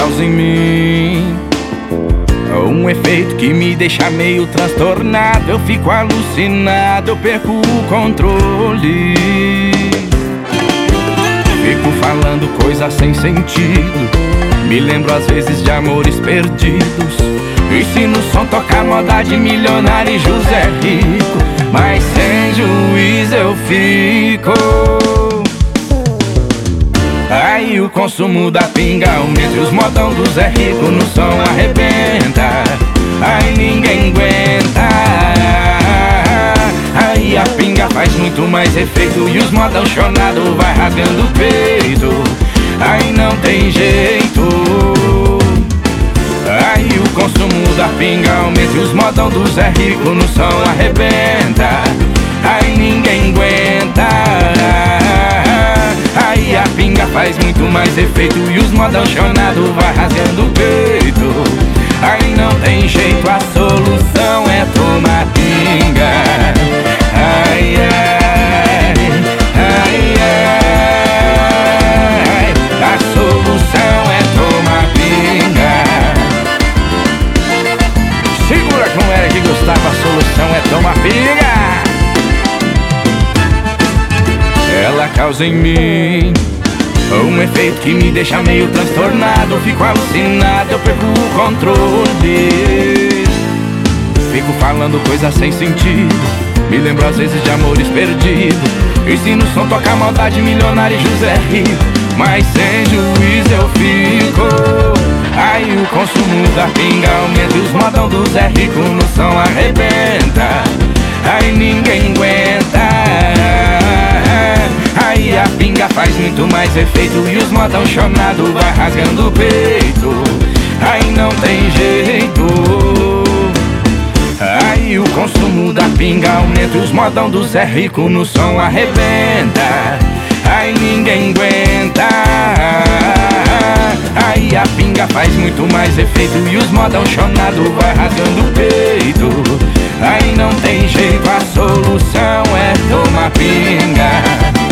causa em mim um efeito que me deixa meio transtornado. Eu fico alucinado, eu perco o controle. Fico falando coisas sem sentido, me lembro às vezes de amores perdidos. E se no som tocar moda de milionário e José Rico, mas sem juiz eu fico. Aí o consumo da pinga aumenta e os modão do Zé Rico no som arrebenta. Aí ninguém aguenta. Aí a pinga faz muito mais efeito e os modão chonado vai rasgando o peito. Aí não tem jeito. Aí o consumo da pinga aumenta e os modão do Zé Rico no som arrebenta. Aí ninguém aguenta. Aí a pinga faz muito mais efeito e os modão chonado vai rasgando o peito. Aí não tem jeito, a solução é tomar pinga. Ai, ai, ai, ai. A solução é tomar pinga. Segura com ela que Gustavo, a solução é tomar pinga. Ela causa em mim um efeito que me deixa meio transtornado. Eu fico alucinado, eu perco o controle. Fico falando coisas sem sentido, me lembro às vezes de amores perdidos. E se no som tocar maldade, milionário e José Rico, mas sem juiz eu fico. Aí o consumo da pinga aumenta e os modão do Zé Rico no som arrebenta. Aí ninguém aguenta. Aí a pinga faz muito mais efeito e os modão chonado vai rasgando o peito. Aí não tem jeito. Aí o consumo da pinga aumenta e os modão do Zé Rico no som arrebenta. Aí ninguém aguenta. Aí a pinga faz muito mais efeito e os modão chonado vai rasgando o peito. Aí não tem jeito, a solução é tomar pinga.